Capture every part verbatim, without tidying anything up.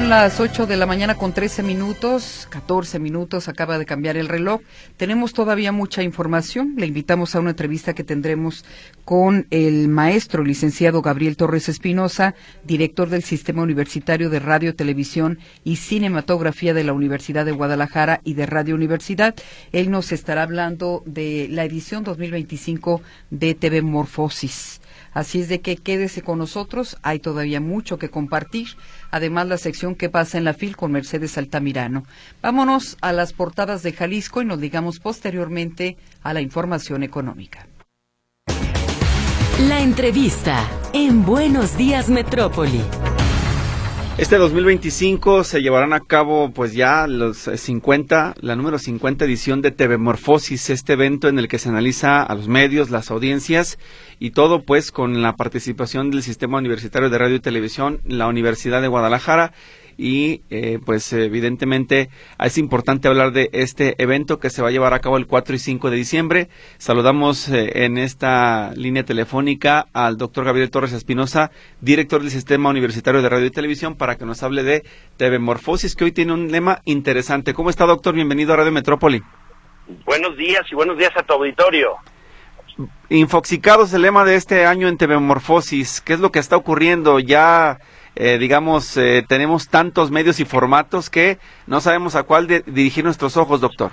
Son las ocho de la mañana con trece minutos, catorce minutos, acaba de cambiar el reloj. Tenemos todavía mucha información. Le invitamos a una entrevista que tendremos con el maestro licenciado Gabriel Torres Espinosa, director del Sistema Universitario de Radio, Televisión y Cinematografía de la Universidad de Guadalajara y de Radio Universidad. Él nos estará hablando de la edición dos mil veinticinco de T V Morfosis. Así es de que quédese con nosotros, hay todavía mucho que compartir. Además, la sección ¿Qué pasa en la FIL? Con Mercedes Altamirano. Vámonos a las portadas de Jalisco y nos digamos posteriormente a la información económica. La entrevista en Buenos Días Metrópoli. Este dos mil veinticinco se llevarán a cabo pues ya los cincuenta, la número cincuenta edición de T V Morfosis, este evento en el que se analiza a los medios, las audiencias y todo pues con la participación del Sistema Universitario de Radio y Televisión, la Universidad de Guadalajara. Y eh, pues evidentemente es importante hablar de este evento que se va a llevar a cabo el cuatro y cinco de diciembre. Saludamos eh, en esta línea telefónica al doctor Gabriel Torres Espinosa, director del Sistema Universitario de Radio y Televisión, para que nos hable de T V Morfosis, que hoy tiene un lema interesante. ¿Cómo está, doctor? Bienvenido a Radio Metrópoli. Buenos días y buenos días a tu auditorio. Infoxicados el lema de este año en T V Morfosis. ¿Qué es lo que está ocurriendo? Ya... Eh, digamos, eh, tenemos tantos medios y formatos que no sabemos a cuál de, dirigir nuestros ojos, doctor.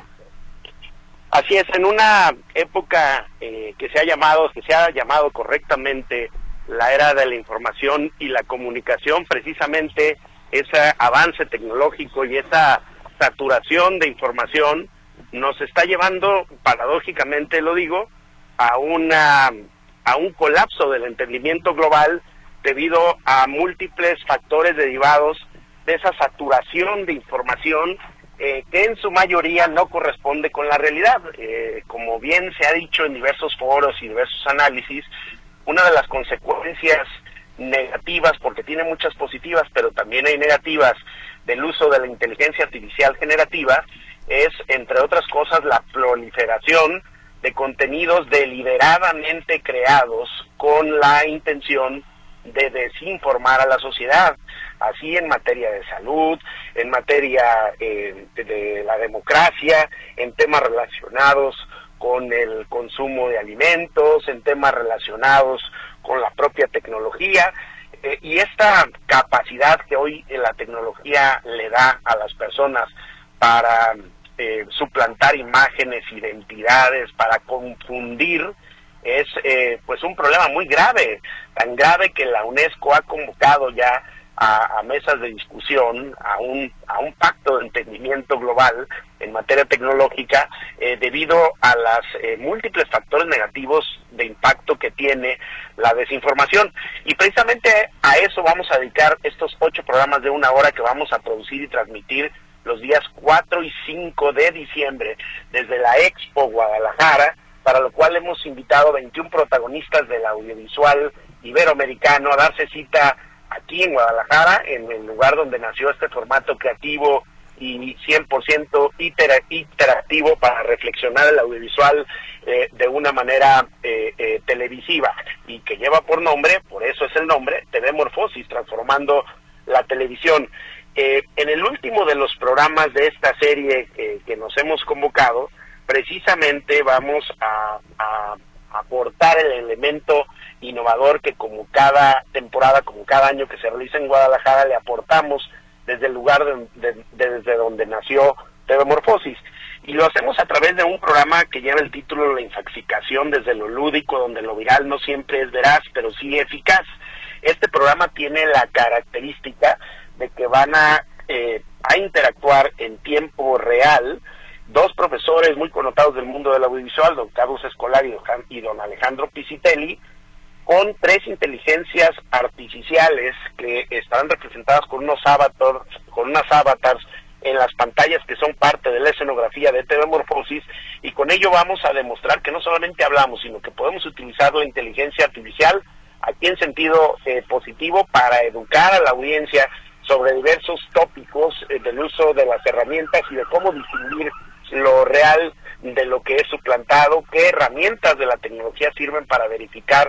Así es, en una época eh, que se ha llamado, que se ha llamado correctamente la era de la información y la comunicación, precisamente ese avance tecnológico y esa saturación de información nos está llevando, paradójicamente lo digo, a una a un colapso del entendimiento global debido a múltiples factores derivados de esa saturación de información eh, que en su mayoría no corresponde con la realidad. Eh, como bien se ha dicho en diversos foros y diversos análisis, una de las consecuencias negativas, porque tiene muchas positivas, pero también hay negativas, del uso de la inteligencia artificial generativa, es, entre otras cosas, la proliferación de contenidos deliberadamente creados con la intención de desinformar a la sociedad, así en materia de salud, en materia eh, de, de la democracia, en temas relacionados con el consumo de alimentos, en temas relacionados con la propia tecnología, eh, y esta capacidad que hoy la tecnología le da a las personas para eh, suplantar imágenes, identidades, para confundir, es eh, pues un problema muy grave, tan grave que la UNESCO ha convocado ya a, a mesas de discusión, a un a un pacto de entendimiento global en materia tecnológica, eh, debido a las eh, múltiples factores negativos de impacto que tiene la desinformación. Y precisamente a eso vamos a dedicar estos ocho programas de una hora que vamos a producir y transmitir los días cuatro y cinco de diciembre desde la Expo Guadalajara, para lo cual hemos invitado a veintiún protagonistas del audiovisual iberoamericano a darse cita aquí en Guadalajara, en el lugar donde nació este formato creativo y cien por ciento interactivo para reflexionar el audiovisual eh, de una manera eh, eh, televisiva, y que lleva por nombre, por eso es el nombre, T V Morfosis, transformando la televisión. Eh, en el último de los programas de esta serie eh, que nos hemos convocado, precisamente vamos a, a aportar el elemento innovador que como cada temporada, como cada año que se realiza en Guadalajara, le aportamos desde el lugar de, de, de, desde donde nació T V Morfosis. Y lo hacemos a través de un programa que lleva el título La Infoxicación desde lo lúdico, donde lo viral no siempre es veraz, pero sí eficaz. Este programa tiene la característica de que van a, eh, a interactuar en tiempo real dos profesores muy connotados del mundo del audiovisual, don Carlos Escolar y don Alejandro Pisitelli, con tres inteligencias artificiales que estarán representadas con unos avatars, con unas avatars en las pantallas que son parte de la escenografía de T V Morfosis, y con ello vamos a demostrar que no solamente hablamos, sino que podemos utilizar la inteligencia artificial aquí en sentido eh, positivo para educar a la audiencia sobre diversos tópicos eh, del uso de las herramientas y de cómo distinguir lo real de lo que es suplantado, qué herramientas de la tecnología sirven para verificar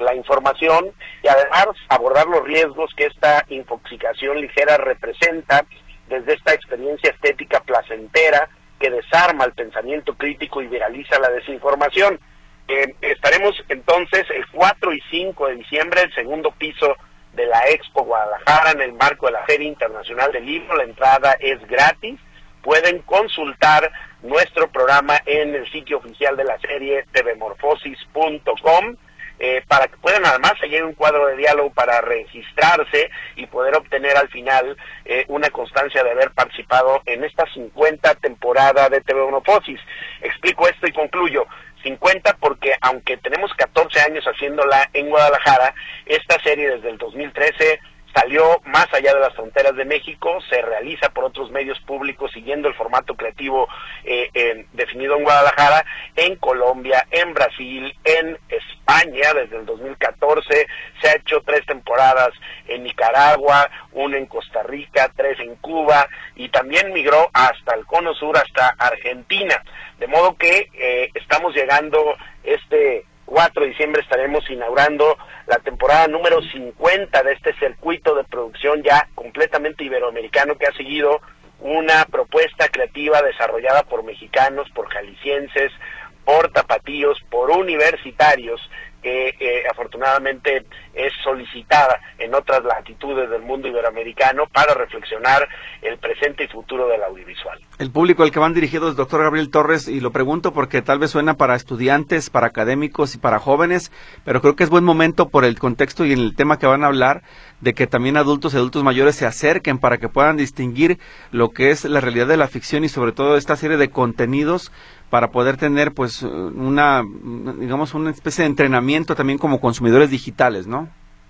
la información y además abordar los riesgos que esta infoxicación ligera representa desde esta experiencia estética placentera que desarma el pensamiento crítico y viraliza la desinformación. Eh, estaremos entonces el cuatro y cinco de diciembre, el segundo piso de la Expo Guadalajara, en el marco de la Feria Internacional del Libro. La entrada es gratis. Pueden consultar nuestro programa en el sitio oficial de la serie t v morfosis punto com. Eh, para que puedan además seguir un cuadro de diálogo para registrarse y poder obtener al final eh, una constancia de haber participado en esta cincuenta temporada de T V Morfosis. Explico esto y concluyo. cincuenta porque aunque tenemos catorce años haciéndola en Guadalajara, esta serie desde el dos mil trece salió más allá de las fronteras de México, se realiza por otros medios públicos siguiendo el formato creativo eh, eh, definido en Guadalajara, en Colombia, en Brasil, en España desde el dos mil catorce, se ha hecho tres temporadas en Nicaragua, una en Costa Rica, tres en Cuba y también migró hasta el Cono Sur, hasta Argentina, de modo que eh, estamos llegando este cuatro de diciembre, estaremos inaugurando la temporada número cincuenta de este circuito de producción ya completamente iberoamericano que ha seguido una propuesta creativa desarrollada por mexicanos, por jaliscienses, por tapatíos, por universitarios, que eh, afortunadamente es solicitada en otras latitudes del mundo iberoamericano para reflexionar el presente y futuro del audiovisual. El público al que van dirigidos, doctor Gabriel Torres, y lo pregunto porque tal vez suena para estudiantes, para académicos y para jóvenes, pero creo que es buen momento por el contexto y en el tema que van a hablar, de que también adultos y adultos mayores se acerquen para que puedan distinguir lo que es la realidad de la ficción y sobre todo esta serie de contenidos para poder tener pues una, digamos, una especie de entrenamiento también como consumidores digitales, ¿no?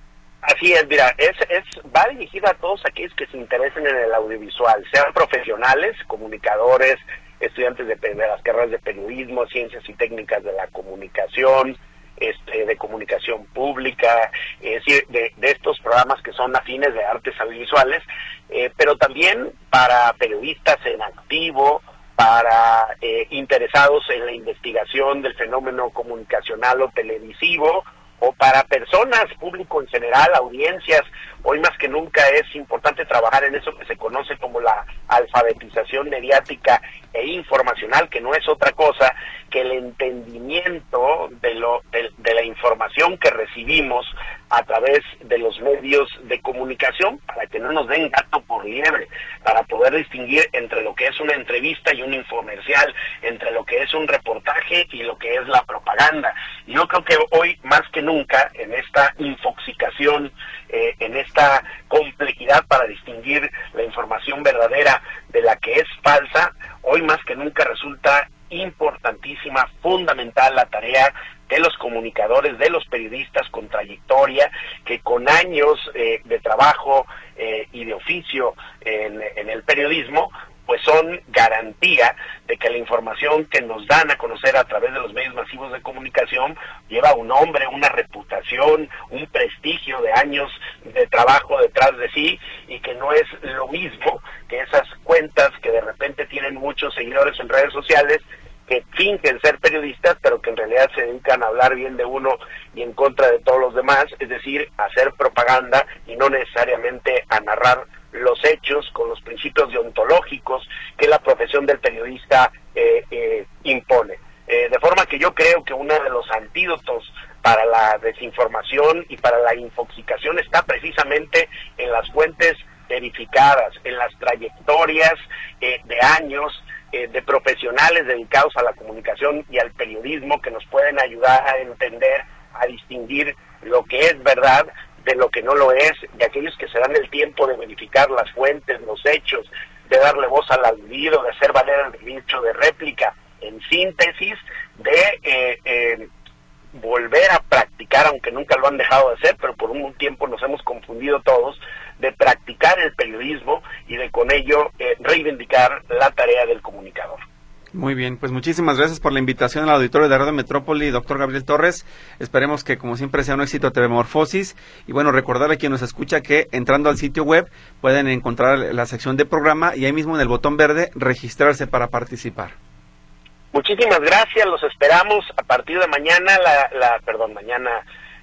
Así es, mira, es, es va dirigida a todos aquellos que se interesen en el audiovisual, sean profesionales, comunicadores, estudiantes de, de las carreras de periodismo, ciencias y técnicas de la comunicación, este, de comunicación pública, es decir, de, de estos programas que son afines de artes audiovisuales, eh, pero también para periodistas en activo, para eh, interesados en la investigación del fenómeno comunicacional o televisivo, o para personas, público en general, audiencias. Hoy más que nunca es importante trabajar en eso que se conoce como la alfabetización mediática e informacional, que no es otra cosa que el entendimiento de, lo, de, de la información que recibimos a través de los medios de comunicación, para que no nos den gato por liebre, para poder distinguir entre lo que es una entrevista y un infomercial, entre lo que es un reportaje y lo que es la propaganda. Y yo creo que hoy más que nunca, en esta infoxicación, eh, en esta complejidad para distinguir la información verdadera de la que es falsa, hoy más que nunca resulta importantísima, fundamental la tarea de los comunicadores, de los periodistas con trayectoria, que con años eh, de trabajo eh, y de oficio en, en el periodismo, pues son garantía de que la información que nos dan a conocer a través de los medios masivos de comunicación lleva un nombre, una reputación, un prestigio de años de trabajo detrás de sí, y que no es lo mismo que esas cuentas que de repente tienen muchos seguidores en redes sociales, que fingen ser periodistas, pero que en realidad se dedican a hablar bien de uno y en contra de todos los demás, es decir, a hacer propaganda y no necesariamente a narrar los hechos con los principios deontológicos que la profesión del periodista eh, eh, impone. Eh, de forma que yo creo que uno de los antídotos para la desinformación y para la infoxicación está precisamente en las fuentes verificadas, en las trayectorias eh, de años eh, de profesionales dedicados a la comunicación y al periodismo, que nos pueden ayudar a entender, a distinguir lo que es verdad de lo que no lo es, de aquellos que se dan el tiempo de verificar las fuentes, los hechos, de darle voz al aludido, de hacer valer el derecho de réplica, en síntesis, de eh, eh, volver a practicar, aunque nunca lo han dejado de hacer, pero por un tiempo nos hemos confundido todos, de practicar el periodismo y de con ello eh, reivindicar la tarea del comunicador. Muy bien, pues muchísimas gracias por la invitación al auditorio de Radio Metrópoli, doctor Gabriel Torres. Esperemos que, como siempre, sea un éxito T V Morfosis. Y bueno, recordarle a quien nos escucha que entrando al sitio web pueden encontrar la sección de programa y ahí mismo en el botón verde registrarse para participar. Muchísimas gracias, los esperamos a partir de mañana, la, la perdón, mañana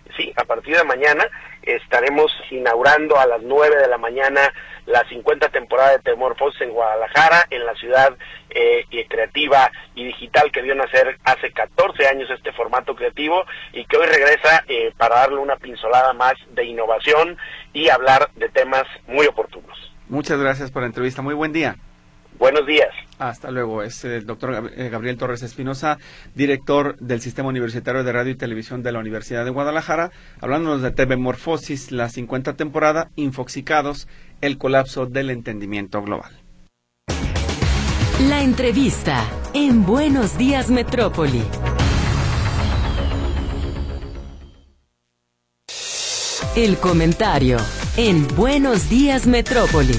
sí, a partir de mañana estaremos inaugurando a las nueve de la mañana la cincuenta temporada de Tebemorfosis en Guadalajara, en la ciudad eh, creativa y digital que vio nacer hace catorce años este formato creativo y que hoy regresa eh, para darle una pincelada más de innovación y hablar de temas muy oportunos. Muchas gracias por la entrevista, muy buen día. Buenos días. Hasta luego. Es el doctor Gabriel Torres Espinosa, director del Sistema Universitario de Radio y Televisión de la Universidad de Guadalajara, hablándonos de Tebemorfosis, la cincuenta temporada, Infoxicados, el colapso del entendimiento global. La entrevista en Buenos Días Metrópoli. El comentario en Buenos Días Metrópoli.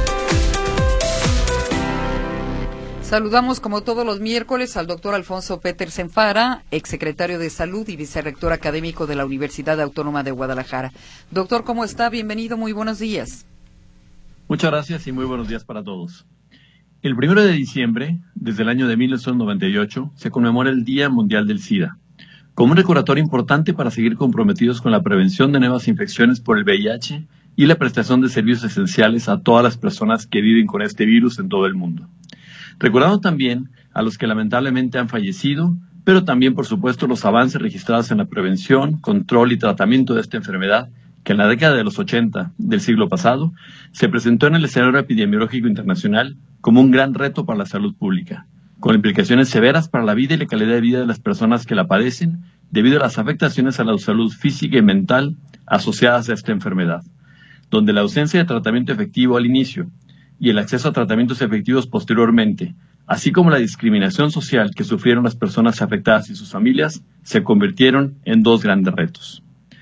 Saludamos como todos los miércoles al doctor Alfonso Petersen Fara, exsecretario de Salud y vicerrector académico de la Universidad Autónoma de Guadalajara. Doctor, ¿cómo está? Bienvenido, muy buenos días. Muchas gracias y muy buenos días para todos. El primero de diciembre, desde el año de mil novecientos noventa y ocho, se conmemora el Día Mundial del SIDA, como un recordatorio importante para seguir comprometidos con la prevención de nuevas infecciones por el V I H y la prestación de servicios esenciales a todas las personas que viven con este virus en todo el mundo. Recordando también a los que lamentablemente han fallecido, pero también, por supuesto, los avances registrados en la prevención, control y tratamiento de esta enfermedad, que en la década de los ochenta del siglo pasado se presentó en el escenario epidemiológico internacional como un gran reto para la salud pública, con implicaciones severas para la vida y la calidad de vida de las personas que la padecen, debido a las afectaciones a la salud física y mental asociadas a esta enfermedad, donde la ausencia de tratamiento efectivo al inicio y el acceso a tratamientos efectivos posteriormente, así como la discriminación social que sufrieron las personas afectadas y sus familias, se convirtieron en dos grandes retos.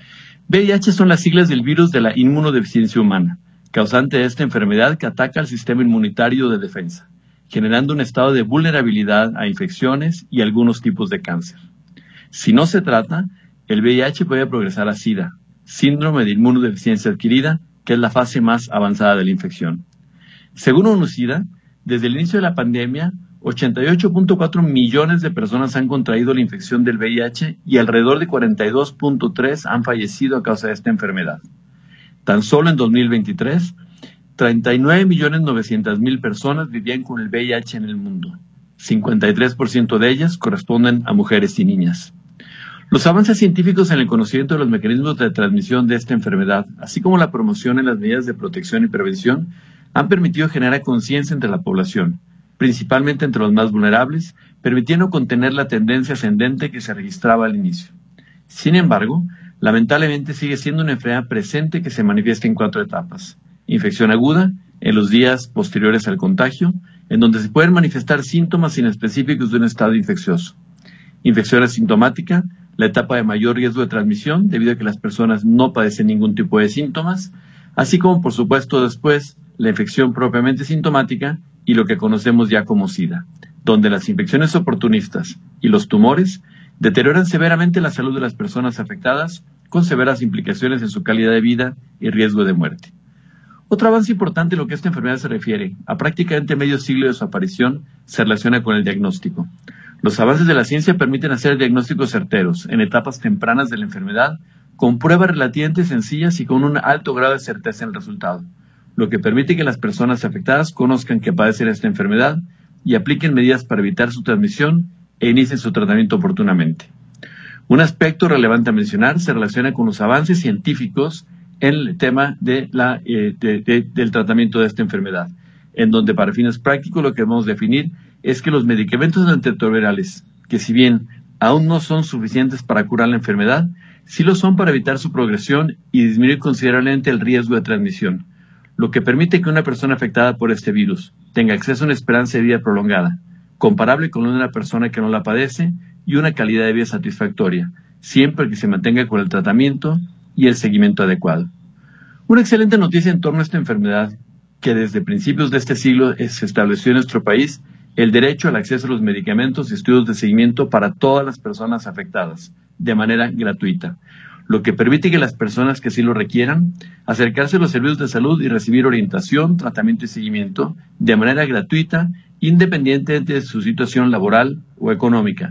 V I H son las siglas del virus de la inmunodeficiencia humana, causante de esta enfermedad que ataca al sistema inmunitario de defensa, generando un estado de vulnerabilidad a infecciones y algunos tipos de cáncer. Si no se trata, el V I H puede progresar a SIDA, síndrome de inmunodeficiencia adquirida, que es la fase más avanzada de la infección. Según ONU-SIDA, desde el inicio de la pandemia, ochenta y ocho punto cuatro millones de personas han contraído la infección del V I H y alrededor de cuarenta y dos punto tres han fallecido a causa de esta enfermedad. Tan solo en dos mil veintitrés, treinta y nueve millones novecientas mil personas vivían con el V I H en el mundo. cincuenta y tres por ciento de ellas corresponden a mujeres y niñas. Los avances científicos en el conocimiento de los mecanismos de transmisión de esta enfermedad, así como la promoción en las medidas de protección y prevención, han permitido generar conciencia entre la población, principalmente entre los más vulnerables, permitiendo contener la tendencia ascendente que se registraba al inicio. Sin embargo, lamentablemente sigue siendo una enfermedad presente que se manifiesta en cuatro etapas. Infección aguda, en los días posteriores al contagio, en donde se pueden manifestar síntomas inespecíficos de un estado infeccioso. Infección asintomática, la etapa de mayor riesgo de transmisión, debido a que las personas no padecen ningún tipo de síntomas, así como, por supuesto, después, la infección propiamente sintomática y lo que conocemos ya como SIDA, donde las infecciones oportunistas y los tumores deterioran severamente la salud de las personas afectadas, con severas implicaciones en su calidad de vida y riesgo de muerte. Otro avance importante en lo que a esta enfermedad se refiere, a prácticamente medio siglo de su aparición, se relaciona con el diagnóstico. Los avances de la ciencia permiten hacer diagnósticos certeros en etapas tempranas de la enfermedad, con pruebas relativamente sencillas y con un alto grado de certeza en el resultado, lo que permite que las personas afectadas conozcan que padecen esta enfermedad y apliquen medidas para evitar su transmisión e inicien su tratamiento oportunamente. Un aspecto relevante a mencionar se relaciona con los avances científicos en el tema de la, eh, de, de, del tratamiento de esta enfermedad, en donde para fines prácticos lo que debemos definir es que los medicamentos antirretrovirales, que si bien aún no son suficientes para curar la enfermedad, sí lo son para evitar su progresión y disminuir considerablemente el riesgo de transmisión, lo que permite que una persona afectada por este virus tenga acceso a una esperanza de vida prolongada, comparable con una persona que no la padece, y una calidad de vida satisfactoria, siempre que se mantenga con el tratamiento y el seguimiento adecuado. Una excelente noticia en torno a esta enfermedad, que desde principios de este siglo se estableció en nuestro país el derecho al acceso a los medicamentos y estudios de seguimiento para todas las personas afectadas, de manera gratuita, lo que permite que las personas que sí lo requieran acercarse a los servicios de salud y recibir orientación, tratamiento y seguimiento de manera gratuita, independientemente de su situación laboral o económica,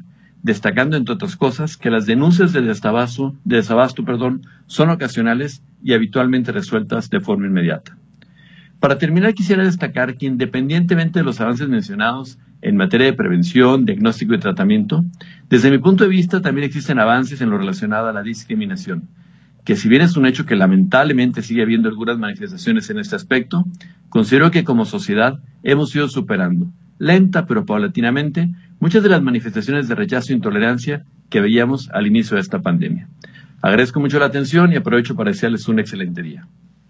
destacando, entre otras cosas, que las denuncias de desabasto, de desabasto perdón, son ocasionales y habitualmente resueltas de forma inmediata. Para terminar, quisiera destacar que independientemente de los avances mencionados en materia de prevención, diagnóstico y tratamiento, desde mi punto de vista también existen avances en lo relacionado a la discriminación, que si bien es un hecho que lamentablemente sigue habiendo algunas manifestaciones en este aspecto, considero que como sociedad hemos ido superando, lenta pero paulatinamente, muchas de las manifestaciones de rechazo e intolerancia que veíamos al inicio de esta pandemia. Agradezco mucho la atención y aprovecho para desearles un excelente día.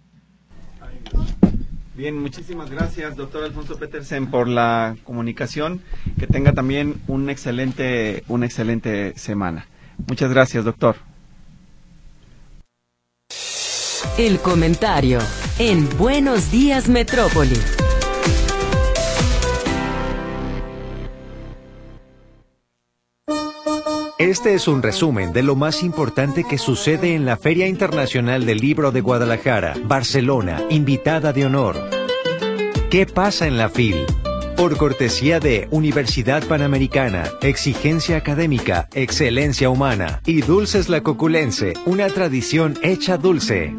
Bien, muchísimas gracias, doctor Alfonso Petersen, por la comunicación. Que tenga también un excelente, una excelente semana. Muchas gracias, doctor. El comentario en Buenos Días Metrópoli. Este es un resumen de lo más importante que sucede en la Feria Internacional del Libro de Guadalajara, Barcelona, invitada de honor. ¿Qué pasa en la F I L? Por cortesía de Universidad Panamericana, exigencia académica, excelencia humana y Dulces La Coculense, una tradición hecha dulce.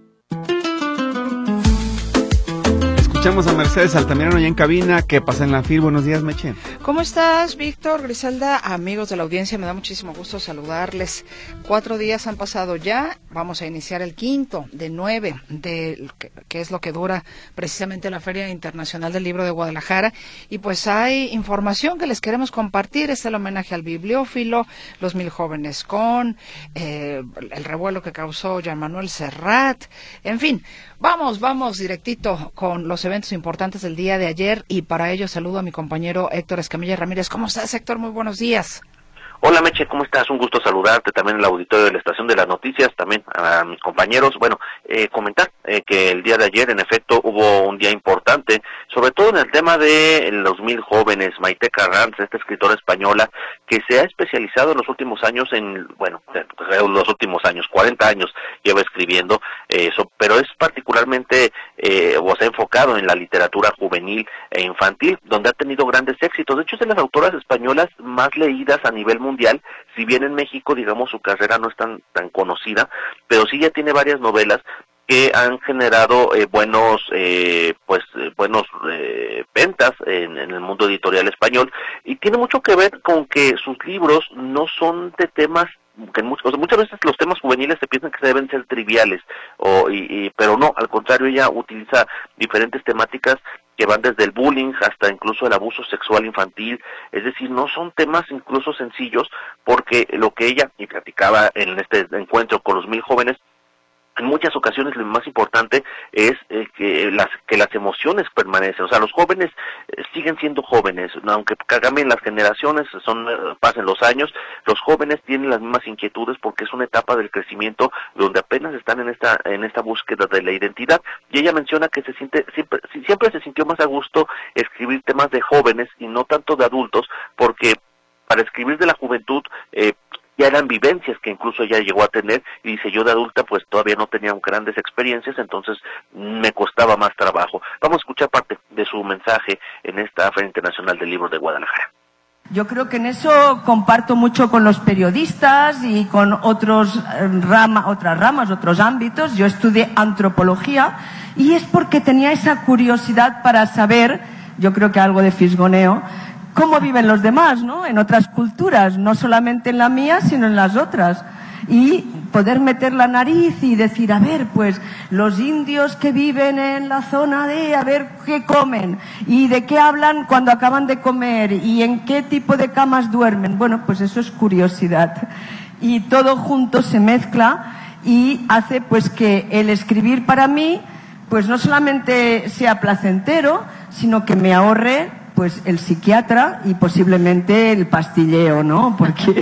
Escuchamos a Mercedes Altamirano ya en cabina. ¿Qué pasa en la F I L? Buenos días, Meche. ¿Cómo estás, Víctor, Griselda? Amigos de la audiencia, me da muchísimo gusto saludarles. Cuatro días han pasado ya, vamos a iniciar el quinto de nueve, de que, que es lo que dura precisamente la Feria Internacional del Libro de Guadalajara. Y pues hay información que les queremos compartir. Es el homenaje al bibliófilo, los mil jóvenes con, eh, el revuelo que causó Jean Manuel Serrat, en fin. Vamos, vamos directito con los eventos importantes del día de ayer y para ello saludo a mi compañero Héctor Escamilla Ramírez. ¿Cómo estás, Héctor? Muy buenos días. Hola, Meche, ¿cómo estás? Un gusto saludarte, también en el auditorio de la Estación de las Noticias, también a mis compañeros. Bueno, eh, comentar eh, que el día de ayer, en efecto, hubo un día importante, sobre todo en el tema de los mil jóvenes. Maite Carranz, esta escritora española, que se ha especializado en los últimos años en, bueno, en los últimos años, cuarenta años lleva escribiendo, eh, so, pero es particularmente, eh, o se ha enfocado en la literatura juvenil e infantil, donde ha tenido grandes éxitos. De hecho, es de las autoras españolas más leídas a nivel mundial. Mundial, si bien en México, digamos, su carrera no es tan tan conocida, pero sí ya tiene varias novelas que han generado eh, buenos eh, pues eh, buenos eh, ventas en, en el mundo editorial español, y tiene mucho que ver con que sus libros no son de temas que muchas, o sea, muchas veces los temas juveniles se piensan que se deben ser triviales, o y, y, pero no, al contrario, ella utiliza diferentes temáticas que van desde el bullying hasta incluso el abuso sexual infantil. Es decir, no son temas incluso sencillos, porque lo que ella, y platicaba en este encuentro con los mil jóvenes, en muchas ocasiones lo más importante es eh, que las que las emociones permanecen. O sea, los jóvenes eh, siguen siendo jóvenes, aunque cambien las generaciones, son eh, pasen los años, los jóvenes tienen las mismas inquietudes porque es una etapa del crecimiento donde apenas están en esta en esta búsqueda de la identidad. Y ella menciona que se siente siempre siempre se sintió más a gusto escribir temas de jóvenes y no tanto de adultos, porque para escribir de la juventud eh, ya eran vivencias que incluso ella llegó a tener, y dice, yo de adulta pues todavía no tenía grandes experiencias, entonces me costaba más trabajo. Vamos a escuchar parte de su mensaje en esta Feria Internacional del Libro de Guadalajara. Yo creo que en eso comparto mucho con los periodistas y con otros rama, otras ramas, otros ámbitos. Yo estudié antropología y es porque tenía esa curiosidad para saber, yo creo que algo de fisgoneo, cómo viven los demás, ¿no? En otras culturas, no solamente en la mía, sino en las otras. Y poder meter la nariz y decir, a ver, pues los indios que viven en la zona de, a ver qué comen y de qué hablan cuando acaban de comer y en qué tipo de camas duermen. Bueno, pues eso es curiosidad. Y todo junto se mezcla y hace pues que el escribir para mí, pues no solamente sea placentero, sino que me ahorre pues el psiquiatra y posiblemente el pastilleo, ¿no? Porque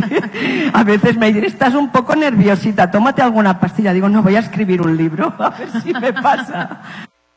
a veces me dicen, estás un poco nerviosita, tómate alguna pastilla. Digo, no, voy a escribir un libro, a ver si me pasa.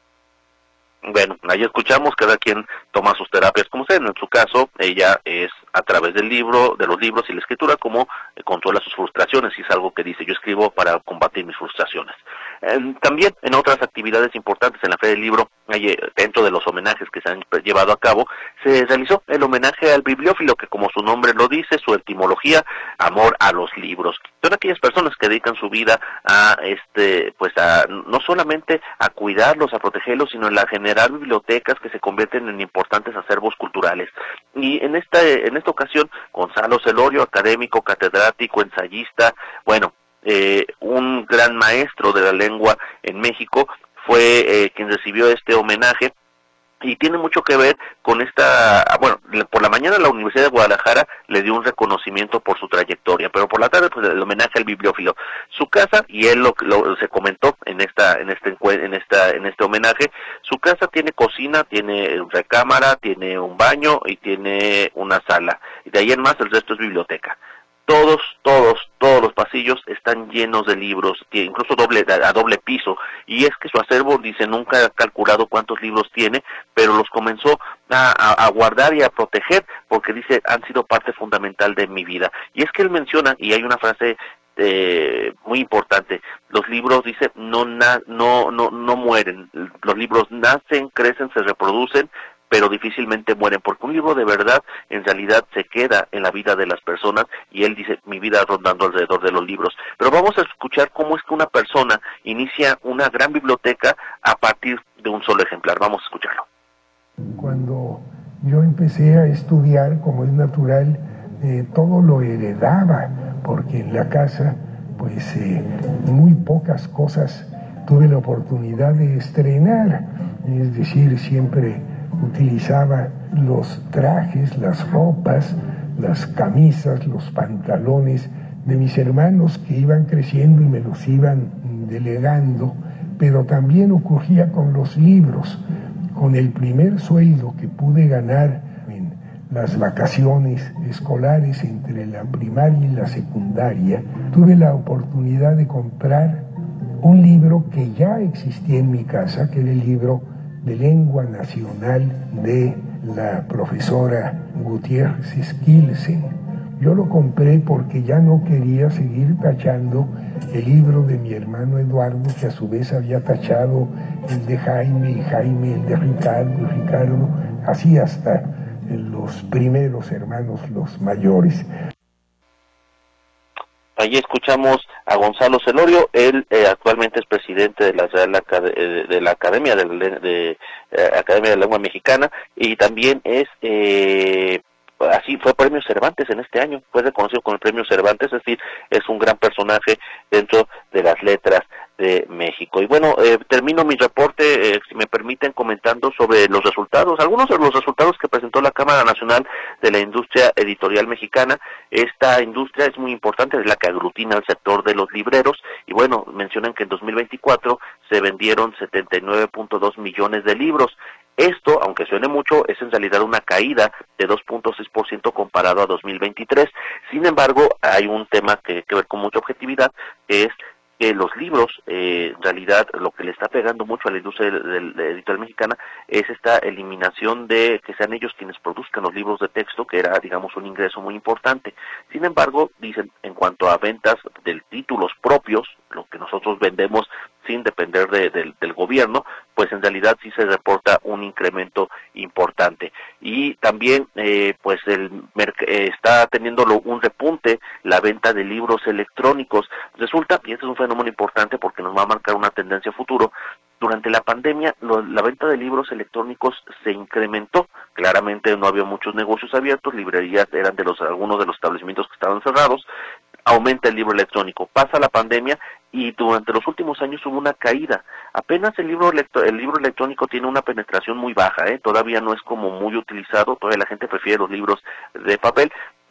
Bueno, ahí escuchamos, cada quien toma sus terapias como sea. En su caso, ella es a través del libro, de los libros y la escritura, como eh, controla sus frustraciones, y es algo que dice, yo escribo para combatir mis frustraciones. Eh, también en otras actividades importantes en la Feria del Libro, eh, dentro de los homenajes que se han llevado a cabo, se realizó el homenaje al bibliófilo, que como su nombre lo dice, su etimología, amor a los libros. Son aquellas personas que dedican su vida a este, pues a no solamente a cuidarlos, a protegerlos, sino a generar bibliotecas que se convierten en importantes acervos culturales. Y en esta, en esta ocasión, Gonzalo Celorio, académico, catedrático, ensayista, bueno, eh, un gran maestro de la lengua en México, fue eh, quien recibió este homenaje. Y tiene mucho que ver con esta, bueno, por la mañana la Universidad de Guadalajara le dio un reconocimiento por su trayectoria, pero por la tarde pues el homenaje al bibliófilo. Su casa, y él lo, lo se comentó en esta, en este en esta, en este homenaje, su casa tiene cocina, tiene recámara, tiene un baño y tiene una sala. Y de ahí en más el resto es biblioteca. Todos, todos, todos los pasillos están llenos de libros, que incluso doble, a doble piso, y es que su acervo, dice, nunca ha calculado cuántos libros tiene, pero los comenzó a, a, a guardar y a proteger, porque dice, han sido parte fundamental de mi vida. Y es que él menciona, y hay una frase eh, muy importante, los libros, dice, no, na, no, no, no mueren, los libros nacen, crecen, se reproducen, pero difícilmente mueren, porque un libro de verdad en realidad se queda en la vida de las personas, y él dice, mi vida rondando alrededor de los libros. Pero vamos a escuchar cómo es que una persona inicia una gran biblioteca a partir de un solo ejemplar. Vamos a escucharlo. Cuando yo empecé a estudiar, como es natural, eh, todo lo heredaba, porque en la casa, pues eh, muy pocas cosas tuve la oportunidad de estrenar, es decir, siempre utilizaba los trajes, las ropas, las camisas, los pantalones de mis hermanos que iban creciendo y me los iban delegando, pero también ocurría con los libros. Con el primer sueldo que pude ganar en las vacaciones escolares entre la primaria y la secundaria, tuve la oportunidad de comprar un libro que ya existía en mi casa, que era el libro de lengua nacional de la profesora Gutiérrez Skilsen. Yo lo compré porque ya no quería seguir tachando el libro de mi hermano Eduardo, que a su vez había tachado el de Jaime, y Jaime el de Ricardo, y Ricardo, así hasta los primeros hermanos, los mayores. Allí escuchamos a Gonzalo Celorio, él eh, actualmente es presidente de la Real Acad de la Academia de, de, de eh, Academia de la Lengua Mexicana, y también es eh, así fue premio Cervantes en este año, fue reconocido con el premio Cervantes, es decir, es un gran personaje dentro de las letras de México. Y bueno, eh, termino mi reporte, eh, si me permiten, comentando sobre los resultados, algunos de los resultados que presentó la Cámara Nacional de la Industria Editorial Mexicana. Esta industria es muy importante, es la que aglutina al sector de los libreros, y bueno, mencionan que en dos mil veinticuatro se vendieron setenta y nueve punto dos millones de libros. Esto, aunque suene mucho, es en realidad una caída de dos punto seis por ciento comparado a dos mil veintitrés. Sin embargo, hay un tema que que ver con mucha objetividad, que es que los libros, eh, en realidad, lo que le está pegando mucho a la industria editorial mexicana es esta eliminación de que sean ellos quienes produzcan los libros de texto, que era, digamos, un ingreso muy importante. Sin embargo, dicen, en cuanto a ventas de títulos propios, lo que nosotros vendemos sin depender de, de, del gobierno, pues en realidad sí se reporta un incremento importante. Y también, eh, pues, el eh, está teniendo un repunte la venta de libros electrónicos. Resulta, y este es un fenómeno importante porque nos va a marcar una tendencia futuro, durante la pandemia lo, la venta de libros electrónicos se incrementó. Claramente no había muchos negocios abiertos, librerías eran de los algunos de los establecimientos que estaban cerrados. Aumenta el libro electrónico, pasa la pandemia y durante los últimos años hubo una caída. Apenas el libro el libro electrónico tiene una penetración muy baja, ¿eh? Todavía no es como muy utilizado, todavía la gente prefiere los libros de papel.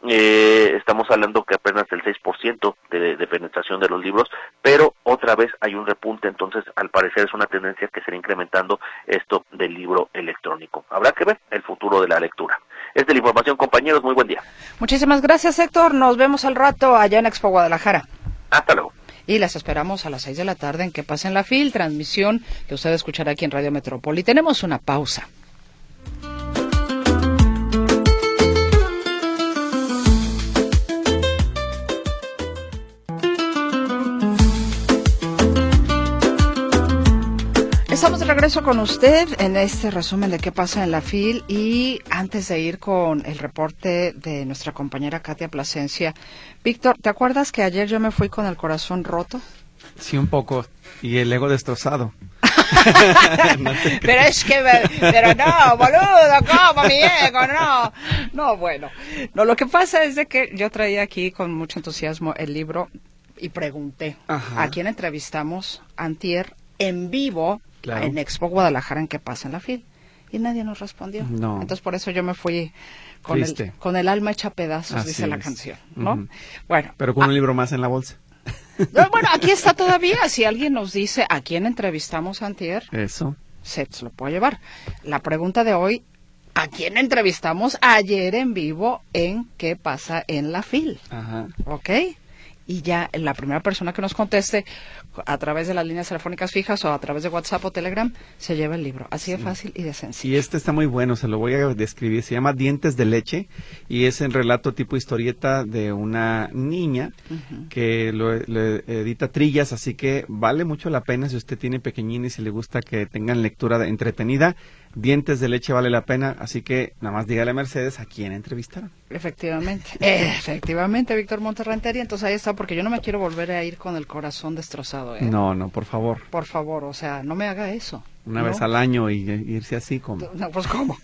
Eh, estamos hablando que apenas el seis por ciento de, de penetración de los libros, pero otra vez hay un repunte, entonces al parecer es una tendencia que se irá incrementando esto del libro electrónico. Habrá que ver el futuro de la lectura. Es de la información, compañeros, muy buen día. Muchísimas gracias, Héctor, nos vemos al rato allá en Expo Guadalajara. Hasta luego. Y las esperamos a las seis de la tarde en Que Pasen la Fil, transmisión que usted escuchará aquí en Radio Metrópoli. Tenemos una pausa. Estamos de regreso con usted en este resumen de qué pasa en la FIL, y antes de ir con el reporte de nuestra compañera Katia Plasencia, Víctor, ¿te acuerdas que ayer yo me fui con el corazón roto? Sí, un poco, y el ego destrozado. No pero es que, pero no, boludo, ¿cómo mi ego? No, no, bueno, no, lo que pasa es de que yo traía aquí con mucho entusiasmo el libro y pregunté, Ajá. ¿a quién entrevistamos antier en vivo? Claro. En Expo Guadalajara, ¿en qué pasa en la FIL? Y nadie nos respondió. No. Entonces por eso yo me fui con, el, con el alma hecha pedazos, Así dice es. la canción, ¿no? Uh-huh. Bueno. Pero con ah, un libro más en la bolsa. No, bueno, aquí está todavía. Si alguien nos dice a quién entrevistamos antier, eso se lo puede llevar. La pregunta de hoy, ¿a quién entrevistamos ayer en vivo en qué pasa en la FIL? Ajá. ¿Ok? Y ya la primera persona que nos conteste a través de las líneas telefónicas fijas o a través de WhatsApp o Telegram se lleva el libro. Así de sí. fácil y de sencillo. Y este está muy bueno, se lo voy a describir. Se llama Dientes de leche y es el relato tipo historieta de una niña uh-huh. que lo, lo edita Trillas, así que vale mucho la pena si usted tiene pequeñín y si le gusta que tengan lectura de, entretenida. Dientes de leche vale la pena, así que nada más dígale a Mercedes a quién entrevistaron. Efectivamente, efectivamente, Víctor Monterranteri, entonces ahí está, porque yo no me quiero volver a ir con el corazón destrozado, ¿eh? No, no, por favor. Por favor, o sea, no me haga eso. Una ¿no? vez al año y, y irse así como. No, pues ¿cómo?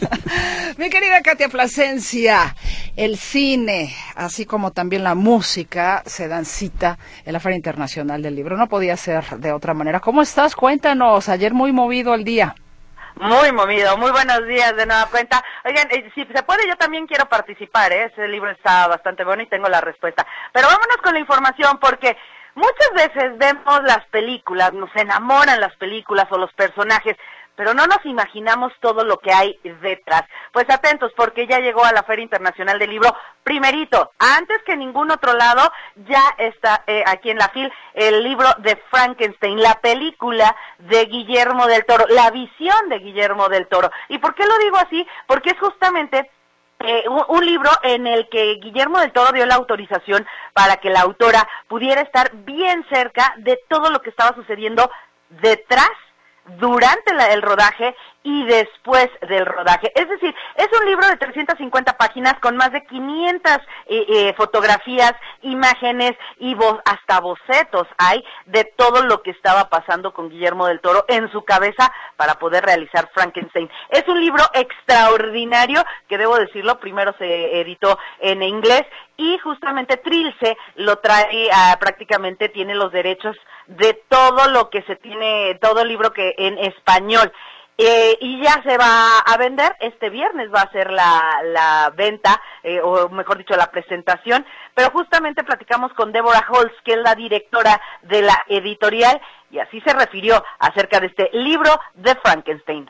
Mi querida Katia Plasencia, el cine, así como también la música, se dan cita en la Feria Internacional del Libro. No podía ser de otra manera. ¿Cómo estás? Cuéntanos, ayer muy movido el día. Muy movido, muy buenos días de nueva cuenta. Oigan, eh, si se puede yo también quiero participar, ¿eh? Ese libro está bastante bueno y tengo la respuesta. Pero vámonos con la información porque muchas veces vemos las películas, nos enamoran las películas o los personajes, pero no nos imaginamos todo lo que hay detrás. Pues atentos, porque ya llegó a la Feria Internacional del Libro, primerito, antes que ningún otro lado, ya está eh, aquí en la FIL el libro de Frankenstein, la película de Guillermo del Toro, la visión de Guillermo del Toro. ¿Y por qué lo digo así? Porque es justamente Eh, un, un libro en el que Guillermo del Toro dio la autorización para que la autora pudiera estar bien cerca de todo lo que estaba sucediendo detrás, durante la, el rodaje y después del rodaje. Es decir, es un libro de trescientas cincuenta páginas con más de quinientas eh, eh, fotografías, imágenes y vo- hasta bocetos hay de todo lo que estaba pasando con Guillermo del Toro en su cabeza para poder realizar Frankenstein. Es un libro extraordinario que, debo decirlo, primero se editó en inglés y justamente Trilce lo trae, uh, prácticamente tiene los derechos de todo lo que se tiene, todo el libro que en español. Eh, y ya se va a vender, este viernes va a ser la, la venta, eh, o mejor dicho, la presentación, pero justamente platicamos con Deborah Holtz, que es la directora de la editorial, y así se refirió acerca de este libro de Frankenstein.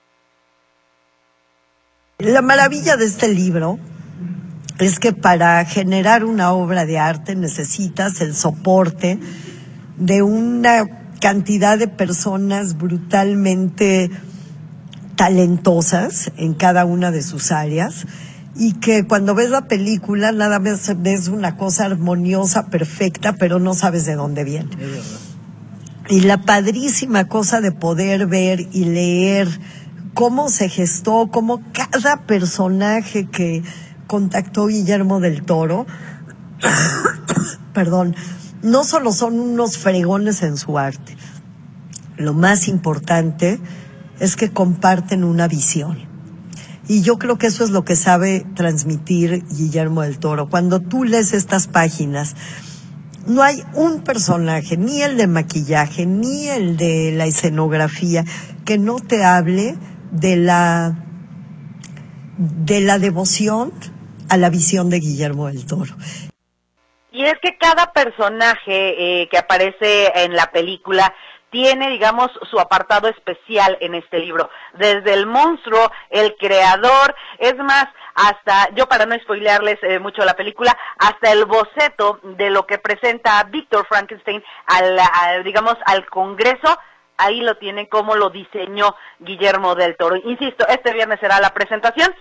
La maravilla de este libro es que para generar una obra de arte necesitas el soporte de una cantidad de personas brutalmente talentosas en cada una de sus áreas, y que cuando ves la película nada más ves una cosa armoniosa, perfecta, pero no sabes de dónde viene. Y la padrísima cosa de poder ver y leer cómo se gestó, cómo cada personaje que contactó Guillermo del Toro, perdón, no solo son unos fregones en su arte, lo más importante es que comparten una visión. Y yo creo que eso es lo que sabe transmitir Guillermo del Toro. Cuando tú lees estas páginas, no hay un personaje, ni el de maquillaje, ni el de la escenografía, que no te hable de la, de la devoción a la visión de Guillermo del Toro. Y es que cada personaje eh, que aparece en la película tiene, digamos, su apartado especial en este libro. Desde el monstruo, el creador, es más, hasta, yo para no spoilearles eh, mucho la película, hasta el boceto de lo que presenta Víctor Frankenstein al, al, digamos, al Congreso, ahí lo tiene como lo diseñó Guillermo del Toro. Insisto, este viernes será la presentación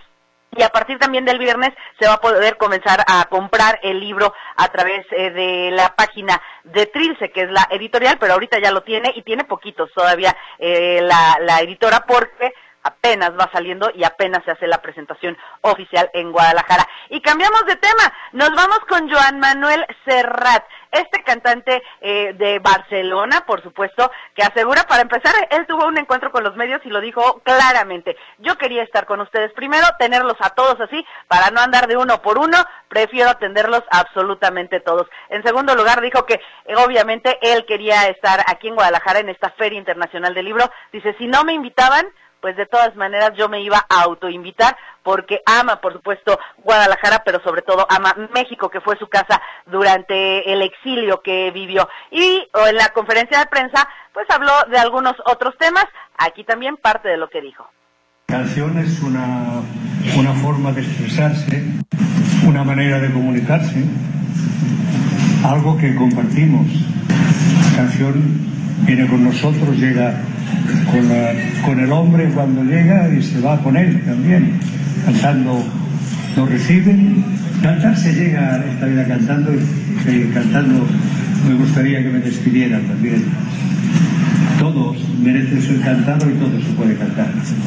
Y a partir también del viernes se va a poder comenzar a comprar el libro a través eh, de la página de Trilce, que es la editorial, pero ahorita ya lo tiene y tiene poquitos todavía eh, la, la editora, porque apenas va saliendo y apenas se hace la presentación oficial en Guadalajara. Y cambiamos de tema, nos vamos con Joan Manuel Serrat, este cantante eh, de Barcelona, por supuesto, que asegura, para empezar, él tuvo un encuentro con los medios y lo dijo claramente: yo quería estar con ustedes primero, tenerlos a todos así, para no andar de uno por uno, prefiero atenderlos absolutamente todos. En segundo lugar, dijo que eh, obviamente él quería estar aquí en Guadalajara en esta Feria Internacional del Libro. Dice, si no me invitaban, pues de todas maneras yo me iba a autoinvitar, porque ama, por supuesto, Guadalajara, pero sobre todo ama México, que fue su casa durante el exilio que vivió. Y en la conferencia de prensa, pues habló de algunos otros temas. Aquí también parte de lo que dijo. La canción es una, una forma de expresarse, una manera de comunicarse, algo que compartimos. La canción viene con nosotros, llega con, la, con el hombre cuando llega y se va con él también. Cantando nos reciben. Cantar se llega a esta vida cantando, y eh, cantando me gustaría que me despidieran también. Todos merecen ser cantados y todo se puede cantar.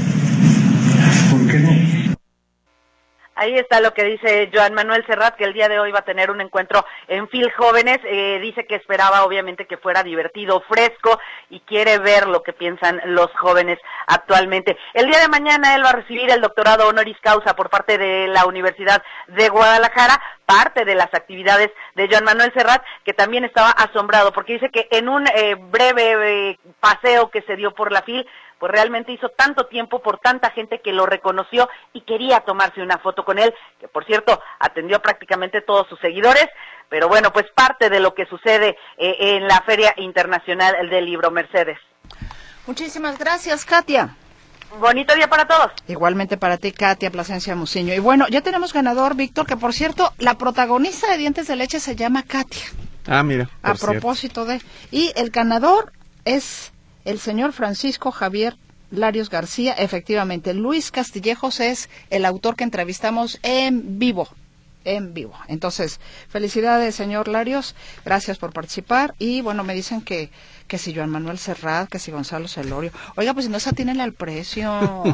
¿Por qué no? Ahí está lo que dice Joan Manuel Serrat, que el día de hoy va a tener un encuentro en Fil Jóvenes. Eh, dice que esperaba obviamente que fuera divertido, fresco, y quiere ver lo que piensan los jóvenes actualmente. El día de mañana él va a recibir el doctorado honoris causa por parte de la Universidad de Guadalajara, parte de las actividades de Joan Manuel Serrat, que también estaba asombrado, porque dice que en un eh, breve eh, paseo que se dio por la Fil, pues realmente hizo tanto tiempo por tanta gente que lo reconoció y quería tomarse una foto con él, que por cierto atendió prácticamente todos sus seguidores. Pero bueno, pues parte de lo que sucede eh, en la Feria Internacional del Libro. Mercedes. Muchísimas gracias, Katia. Bonito día para todos. Igualmente para ti, Katia Plasencia Muciño. Y bueno, ya tenemos ganador, Víctor, que por cierto, la protagonista de Dientes de Leche se llama Katia. Ah, mira. A propósito de... Y el ganador es el señor Francisco Javier Larios García. Efectivamente, Luis Castillejos es el autor que entrevistamos en vivo. En vivo. Entonces, felicidades, señor Larios. Gracias por participar. Y bueno, me dicen que que si Joan Manuel Serrat, que si Gonzalo Celorio. Oiga, pues si no se atienen al precio.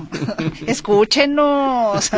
Escúchenos.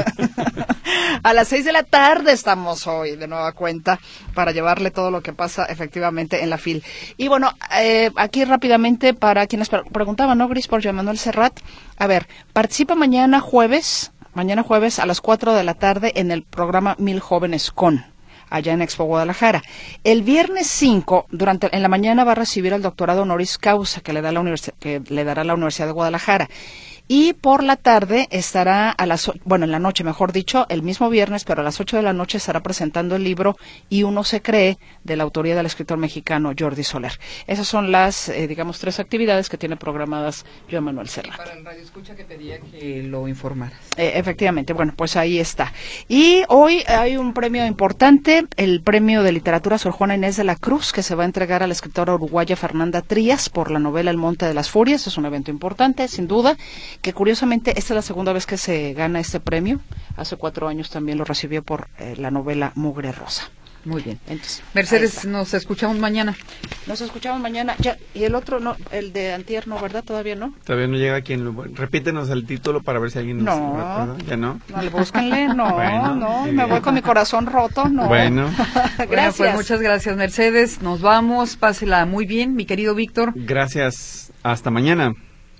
A las seis de la tarde estamos hoy de nueva cuenta para llevarle todo lo que pasa efectivamente en la Fil. Y bueno, eh, aquí rápidamente para quienes pre- preguntaban, ¿no, Gris, por Joan Manuel Serrat? A ver, participa mañana jueves, mañana jueves a las cuatro de la tarde en el programa Mil Jóvenes Con, allá en Expo Guadalajara. El viernes cinco, durante en la mañana, va a recibir el doctorado honoris causa que le da la universi- que le dará la Universidad de Guadalajara. Y por la tarde estará a las, bueno, en la noche, mejor dicho, el mismo viernes, pero a las ocho de la noche estará presentando el libro Y uno se cree, de la autoría del escritor mexicano Jordi Soler. Esas son las, eh, digamos, tres actividades que tiene programadas Joan Manuel Serrat. Para el radio escucha que pedía que lo informaras. Eh, efectivamente, bueno, pues ahí está. Y hoy hay un premio importante, el premio de literatura Sor Juana Inés de la Cruz, que se va a entregar a la escritora uruguaya Fernanda Trías por la novela El Monte de las Furias. Es un evento importante, sin duda, que curiosamente esta es la segunda vez que se gana este premio. Hace cuatro años también lo recibió por eh, la novela Mugre Rosa. Muy bien. Entonces, Mercedes, nos escuchamos mañana. Nos escuchamos mañana. Ya, y el otro, no, el de antier, ¿no, verdad? Todavía no. Todavía no llega quien lo... Repítenos el título para ver si alguien nos No. recuerda. ¿Ya no? No, le búsquenle, no, Bueno, no, muy me bien. voy con mi corazón roto, no. Bueno. Gracias. Bueno, pues muchas gracias, Mercedes. Nos vamos. Pásela muy bien, mi querido Víctor. Gracias. Hasta mañana.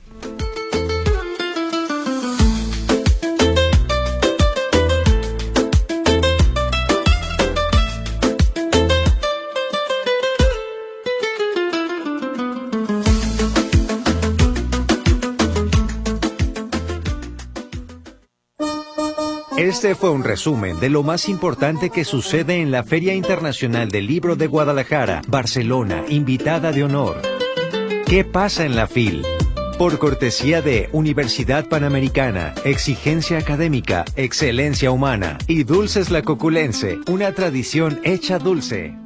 Este fue un resumen de lo más importante que sucede en la Feria Internacional del Libro de Guadalajara, Barcelona, invitada de honor. ¿Qué pasa en la Fil? Por cortesía de Universidad Panamericana, exigencia académica, excelencia humana y Dulces La Coculense, una tradición hecha dulce.